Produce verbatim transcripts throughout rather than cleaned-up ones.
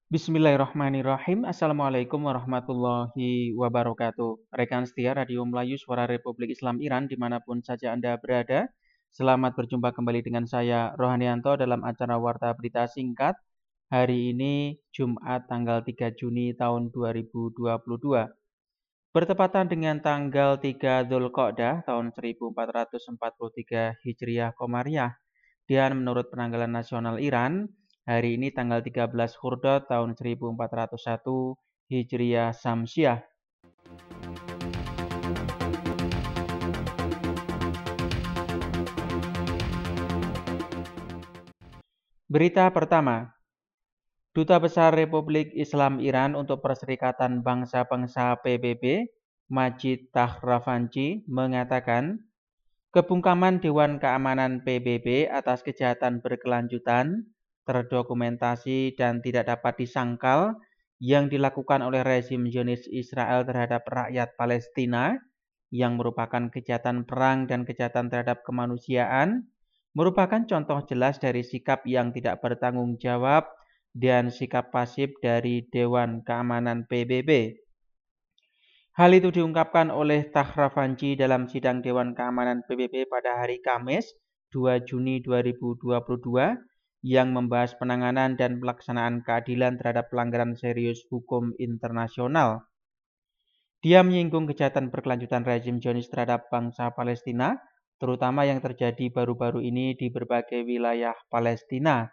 Bismillahirrahmanirrahim. Assalamualaikum warahmatullahi wabarakatuh. Rekan setia Radio Melayu Suara Republik Islam Iran dimanapun saja Anda berada. Selamat berjumpa kembali dengan saya Rohanianto dalam acara Warta Berita Singkat. Hari ini Jumat tanggal tiga Juni tahun dua ribu dua puluh dua. Bertepatan dengan tanggal tiga Dzulqa'dah tahun seribu empat ratus empat puluh tiga Hijriah Komariah. Dan menurut penanggalan nasional Iran, hari ini tanggal tiga belas Khordad tahun seribu empat ratus satu Hijriah Samsiah. Berita pertama, Duta Besar Republik Islam Iran untuk Perserikatan Bangsa-Bangsa P B B, Majid Tahravanci, mengatakan, kebungkaman Dewan Keamanan P B B atas kejahatan berkelanjutan, terdokumentasi dan tidak dapat disangkal yang dilakukan oleh rezim Zionis Israel terhadap rakyat Palestina, yang merupakan kejahatan perang dan kejahatan terhadap kemanusiaan, merupakan contoh jelas dari sikap yang tidak bertanggung jawab dan sikap pasif dari Dewan Keamanan P B B. Hal itu diungkapkan oleh Tahravanci dalam sidang Dewan Keamanan P B B pada hari Kamis, dua Juni dua ribu dua puluh dua, yang membahas penanganan dan pelaksanaan keadilan terhadap pelanggaran serius hukum internasional. Dia menyinggung kejahatan berkelanjutan rezim Zionis terhadap bangsa Palestina, terutama yang terjadi baru-baru ini di berbagai wilayah Palestina.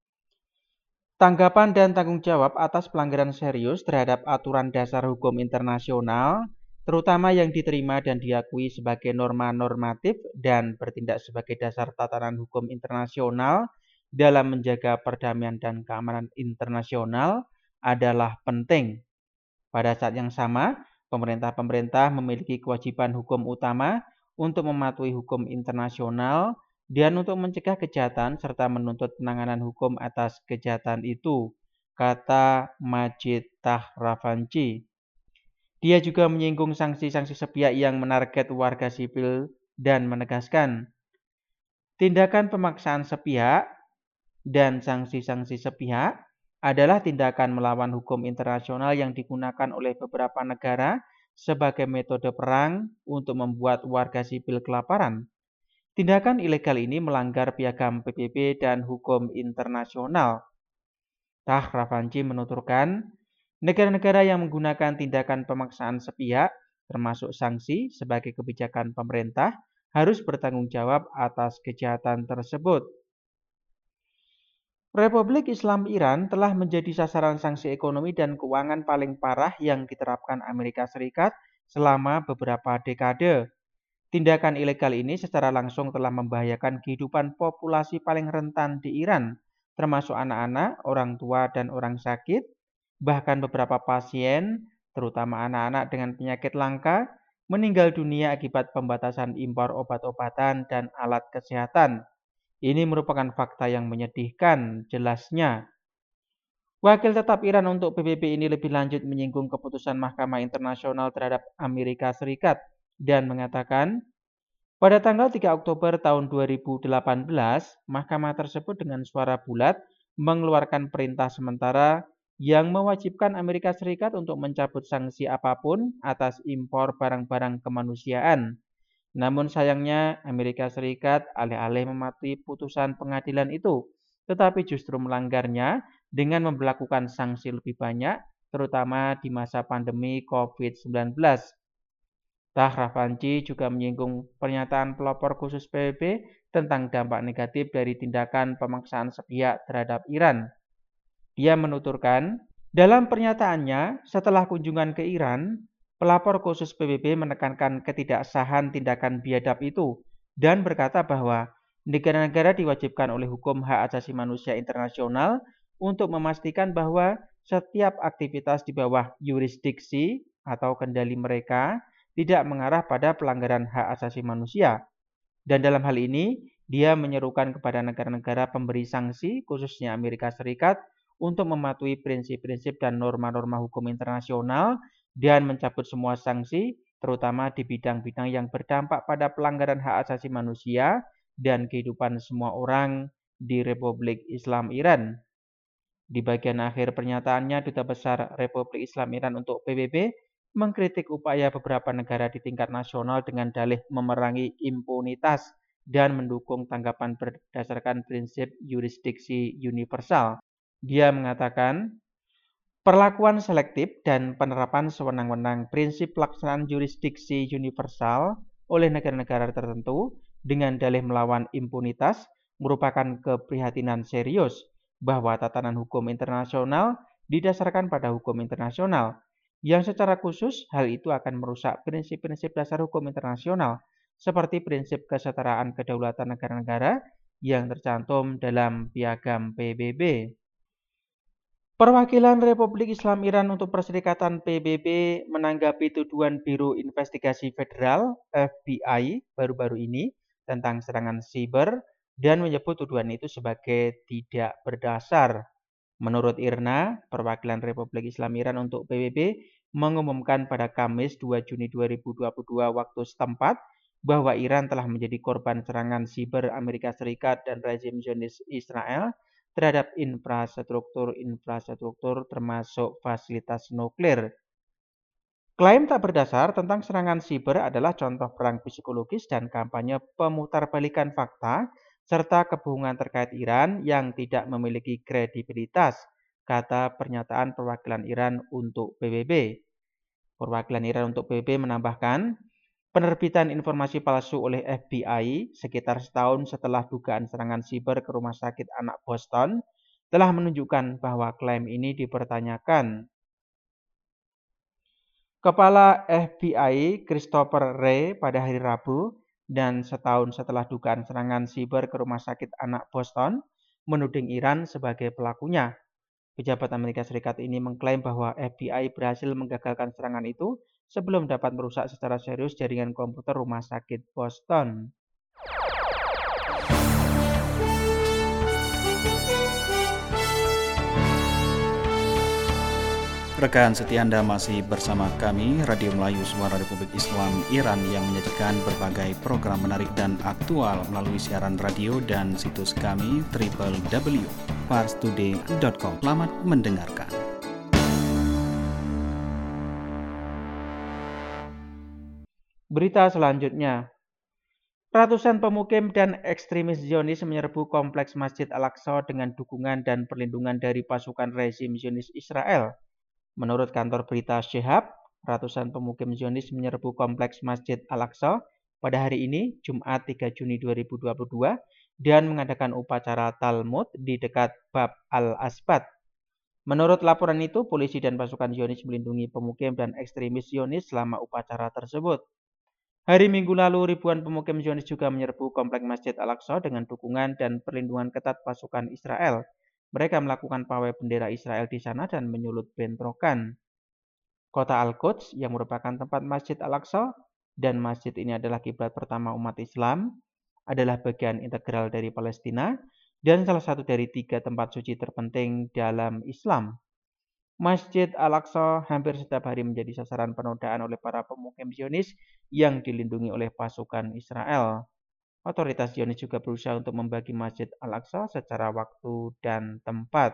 Tanggapan dan tanggung jawab atas pelanggaran serius terhadap aturan dasar hukum internasional, terutama yang diterima dan diakui sebagai norma normatif dan bertindak sebagai dasar tatanan hukum internasional dalam menjaga perdamaian dan keamanan internasional, adalah penting. Pada saat yang sama, pemerintah-pemerintah memiliki kewajiban hukum utama untuk mematuhi hukum internasional dan untuk mencegah kejahatan serta menuntut penanganan hukum atas kejahatan itu, kata Majid Tahravanci. Dia juga menyinggung sanksi-sanksi sepihak yang menarget warga sipil dan menegaskan, tindakan pemaksaan sepihak dan sanksi-sanksi sepihak adalah tindakan melawan hukum internasional yang digunakan oleh beberapa negara sebagai metode perang untuk membuat warga sipil kelaparan. Tindakan ilegal ini melanggar piagam P B B dan hukum internasional. Tahravanci menuturkan, negara-negara yang menggunakan tindakan pemaksaan sepihak, termasuk sanksi sebagai kebijakan pemerintah, harus bertanggung jawab atas kejahatan tersebut. Republik Islam Iran telah menjadi sasaran sanksi ekonomi dan keuangan paling parah yang diterapkan Amerika Serikat selama beberapa dekade. Tindakan ilegal ini secara langsung telah membahayakan kehidupan populasi paling rentan di Iran, termasuk anak-anak, orang tua, dan orang sakit. Bahkan beberapa pasien, terutama anak-anak dengan penyakit langka, meninggal dunia akibat pembatasan impor obat-obatan dan alat kesehatan. Ini merupakan fakta yang menyedihkan, jelasnya. Wakil tetap Iran untuk P B B ini lebih lanjut menyinggung keputusan Mahkamah Internasional terhadap Amerika Serikat dan mengatakan, pada tanggal tiga Oktober tahun dua ribu delapan belas, mahkamah tersebut dengan suara bulat mengeluarkan perintah sementara yang mewajibkan Amerika Serikat untuk mencabut sanksi apapun atas impor barang-barang kemanusiaan. Namun sayangnya Amerika Serikat alih-alih mematuhi putusan pengadilan itu, tetapi justru melanggarnya dengan memberlakukan sanksi lebih banyak, terutama di masa pandemi covid sembilan belas. Tahravanci juga menyinggung pernyataan pelopor khusus P B B tentang dampak negatif dari tindakan pemaksaan sepihak terhadap Iran. Dia menuturkan, dalam pernyataannya setelah kunjungan ke Iran, pelapor khusus P B B menekankan ketidaksahan tindakan biadab itu dan berkata bahwa negara-negara diwajibkan oleh hukum hak asasi manusia internasional untuk memastikan bahwa setiap aktivitas di bawah yurisdiksi atau kendali mereka tidak mengarah pada pelanggaran hak asasi manusia. Dan dalam hal ini, dia menyerukan kepada negara-negara pemberi sanksi, khususnya Amerika Serikat, untuk mematuhi prinsip-prinsip dan norma-norma hukum internasional dan mencabut semua sanksi, terutama di bidang-bidang yang berdampak pada pelanggaran hak asasi manusia dan kehidupan semua orang di Republik Islam Iran. Di bagian akhir pernyataannya, Duta Besar Republik Islam Iran untuk P B B mengkritik upaya beberapa negara di tingkat nasional dengan dalih memerangi impunitas dan mendukung tanggapan berdasarkan prinsip yurisdiksi universal. Dia mengatakan, perlakuan selektif dan penerapan sewenang-wenang prinsip pelaksanaan yurisdiksi universal oleh negara-negara tertentu dengan dalih melawan impunitas merupakan keprihatinan serius bahwa tatanan hukum internasional didasarkan pada hukum internasional, yang secara khusus hal itu akan merusak prinsip-prinsip dasar hukum internasional seperti prinsip kesetaraan kedaulatan negara-negara yang tercantum dalam Piagam P B B. Perwakilan Republik Islam Iran untuk Perserikatan P B B menanggapi tuduhan Biro Investigasi Federal F B I baru-baru ini tentang serangan siber dan menyebut tuduhan itu sebagai tidak berdasar. Menurut Irna, perwakilan Republik Islam Iran untuk P B B mengumumkan pada Kamis dua Juni dua ribu dua puluh dua waktu setempat bahwa Iran telah menjadi korban serangan siber Amerika Serikat dan rezim Zionis Israel terhadap infrastruktur-infrastruktur termasuk fasilitas nuklir. Klaim tak berdasar tentang serangan siber adalah contoh perang psikologis dan kampanye pemutarbalikan fakta serta kebohongan terkait Iran yang tidak memiliki kredibilitas, kata pernyataan perwakilan Iran untuk P B B. Perwakilan Iran untuk P B B menambahkan, penerbitan informasi palsu oleh F B I sekitar setahun setelah dugaan serangan siber ke rumah sakit anak Boston telah menunjukkan bahwa klaim ini dipertanyakan. Kepala F B I Christopher Wray pada hari Rabu dan setahun setelah dugaan serangan siber ke rumah sakit anak Boston menuding Iran sebagai pelakunya. Pejabat Amerika Serikat ini mengklaim bahwa F B I berhasil menggagalkan serangan itu sebelum dapat merusak secara serius jaringan komputer rumah sakit Boston. Rekan setia Anda masih bersama kami, Radio Melayu Suara Republik Islam Iran yang menyajikan berbagai program menarik dan aktual melalui siaran radio dan situs kami w w w titik pars today titik com. Selamat mendengarkan. Berita selanjutnya. Ratusan pemukim dan ekstremis Zionis menyerbu kompleks Masjid Al-Aqsa dengan dukungan dan perlindungan dari pasukan rezim Zionis Israel. Menurut kantor berita Shehab, ratusan pemukim Zionis menyerbu kompleks Masjid Al-Aqsa pada hari ini, Jumat tiga Juni dua ribu dua puluh dua, dan mengadakan upacara Talmud di dekat Bab Al-Asbad. Menurut laporan itu, polisi dan pasukan Zionis melindungi pemukim dan ekstremis Zionis selama upacara tersebut. Hari Minggu lalu, ribuan pemukim Zionis juga menyerbu kompleks Masjid Al-Aqsa dengan dukungan dan perlindungan ketat pasukan Israel. Mereka melakukan pawai bendera Israel di sana dan menyulut bentrokan. Kota Al-Quds yang merupakan tempat Masjid Al-Aqsa dan masjid ini adalah kiblat pertama umat Islam, adalah bagian integral dari Palestina dan salah satu dari tiga tempat suci terpenting dalam Islam. Masjid Al-Aqsa hampir setiap hari menjadi sasaran penodaan oleh para pemukim Zionis yang dilindungi oleh pasukan Israel. Otoritas Zionis juga berusaha untuk membagi Masjid Al-Aqsa secara waktu dan tempat.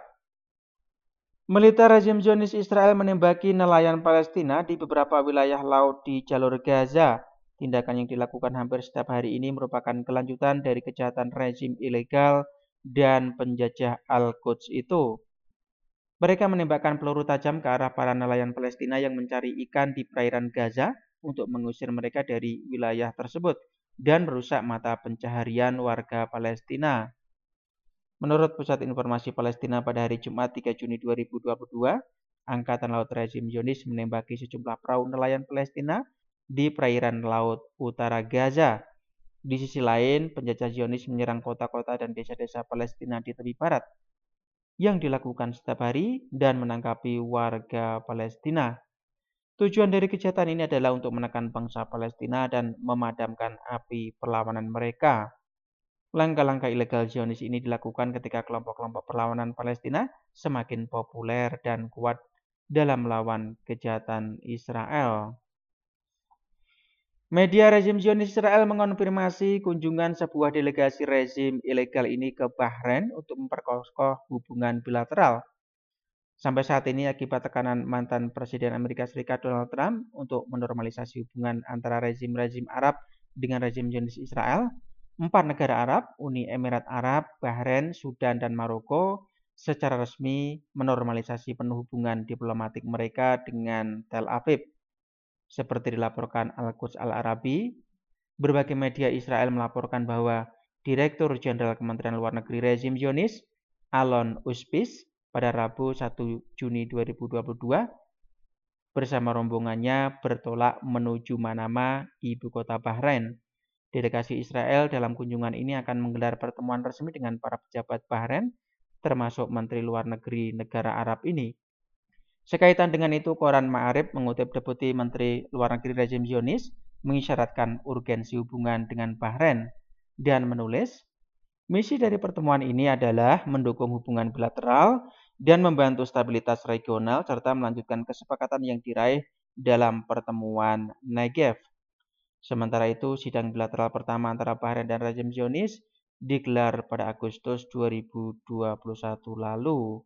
Militer rezim Zionis Israel menembaki nelayan Palestina di beberapa wilayah laut di jalur Gaza. Tindakan yang dilakukan hampir setiap hari ini merupakan kelanjutan dari kejahatan rezim ilegal dan penjajah Al-Quds itu. Mereka menembakkan peluru tajam ke arah para nelayan Palestina yang mencari ikan di perairan Gaza untuk mengusir mereka dari wilayah tersebut dan merusak mata pencaharian warga Palestina. Menurut Pusat Informasi Palestina pada hari Jumat tiga Juni dua ribu dua puluh dua, Angkatan Laut rezim Zionis menembaki sejumlah perahu nelayan Palestina di perairan laut utara Gaza. Di sisi lain, penjajah Zionis menyerang kota-kota dan desa-desa Palestina di tepi barat yang dilakukan setiap hari dan menangkapi warga Palestina. Tujuan dari kejahatan ini adalah untuk menekan bangsa Palestina dan memadamkan api perlawanan mereka. Langkah-langkah ilegal Zionis ini dilakukan ketika kelompok-kelompok perlawanan Palestina semakin populer dan kuat dalam melawan kejahatan Israel. Media rezim Zionis Israel mengonfirmasi kunjungan sebuah delegasi rezim ilegal ini ke Bahrain untuk memperkokoh hubungan bilateral. Sampai saat ini akibat tekanan mantan Presiden Amerika Serikat Donald Trump untuk menormalisasi hubungan antara rezim-rezim Arab dengan rezim Zionis Israel, empat negara Arab, Uni Emirat Arab, Bahrain, Sudan, dan Maroko secara resmi menormalisasi penuh hubungan diplomatik mereka dengan Tel Aviv. Seperti dilaporkan Al-Quds Al-Arabi, berbagai media Israel melaporkan bahwa Direktur Jenderal Kementerian Luar Negeri rezim Zionis, Alon Uspis, pada Rabu satu Juni dua ribu dua puluh dua bersama rombongannya bertolak menuju Manama, ibu kota Bahrain. Delegasi Israel dalam kunjungan ini akan menggelar pertemuan resmi dengan para pejabat Bahrain, termasuk Menteri Luar Negeri negara Arab ini. Sekaitan dengan itu, koran Ma'arib mengutip Deputi Menteri Luar Negeri rezim Zionis mengisyaratkan urgensi hubungan dengan Bahrain dan menulis, misi dari pertemuan ini adalah mendukung hubungan bilateral dan membantu stabilitas regional serta melanjutkan kesepakatan yang diraih dalam pertemuan Negev. Sementara itu, sidang bilateral pertama antara Bahrain dan rezim Zionis digelar pada Agustus dua ribu dua puluh satu lalu.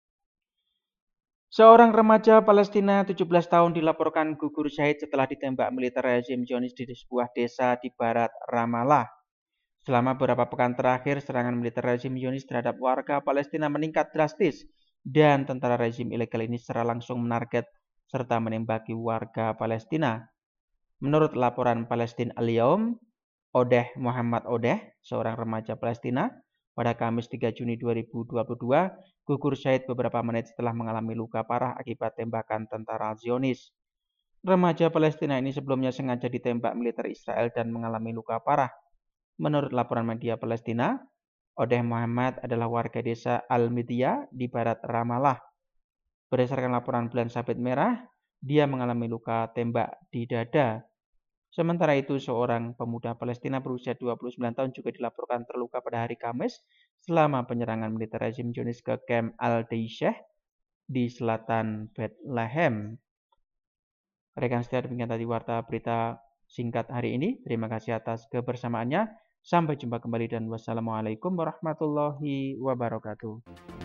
Seorang remaja Palestina tujuh belas tahun dilaporkan gugur syahid setelah ditembak militer rezim Zionis di sebuah desa di barat Ramallah. Selama beberapa pekan terakhir, serangan militer rezim Zionis terhadap warga Palestina meningkat drastis dan tentara rezim ilegal ini secara langsung menarget serta menembaki warga Palestina. Menurut laporan Palestine Al-Yaum, Odeh Muhammad Odeh, seorang remaja Palestina, pada Kamis tiga Juni dua ribu dua puluh dua gugur syahid beberapa menit setelah mengalami luka parah akibat tembakan tentara Zionis. Remaja Palestina ini sebelumnya sengaja ditembak militer Israel dan mengalami luka parah. Menurut laporan media Palestina, Odeh Muhammad adalah warga desa Al-Midiyah di barat Ramallah. Berdasarkan laporan Bulan Sabit Merah, dia mengalami luka tembak di dada. Sementara itu, seorang pemuda Palestina berusia dua puluh sembilan tahun juga dilaporkan terluka pada hari Kamis selama penyerangan militer rezim Zionis ke Camp Al-Deisheh di selatan Bethlehem. Rekan setia, demikian tadi warta berita singkat hari ini. Terima kasih atas kebersamaannya. Sampai jumpa kembali dan wassalamualaikum warahmatullahi wabarakatuh.